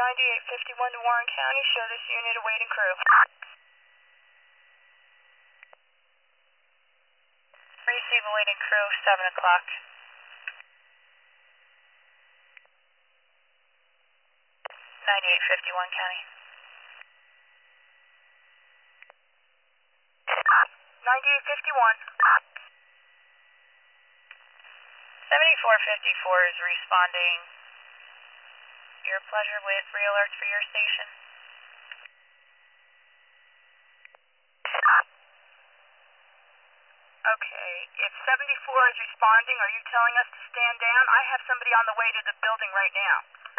9851 to Warren County. Show this unit awaiting crew. Receive awaiting crew, 7 o'clock. 9851 County. 9851. 7454 is responding. Your pleasure with re-alerts for your station. Okay, if 74 is responding, are you telling us to stand down? I have somebody on the way to the building right now.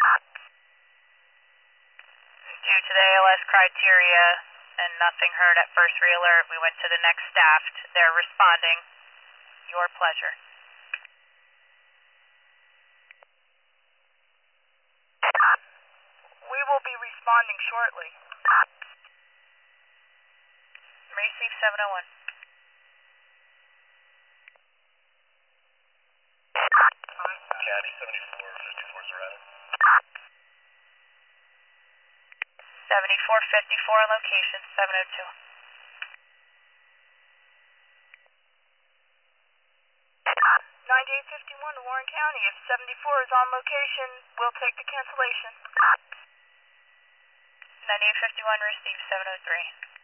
Due to the ALS criteria and nothing heard at first re-alert, we went to the next staffed. They're responding. Your pleasure. We will be responding shortly. Receive 701. County 7454 is around. 7454 on location, 702. 9851 to Warren County. If 74 is on location, we'll take the cancellation. 9851 receive 703.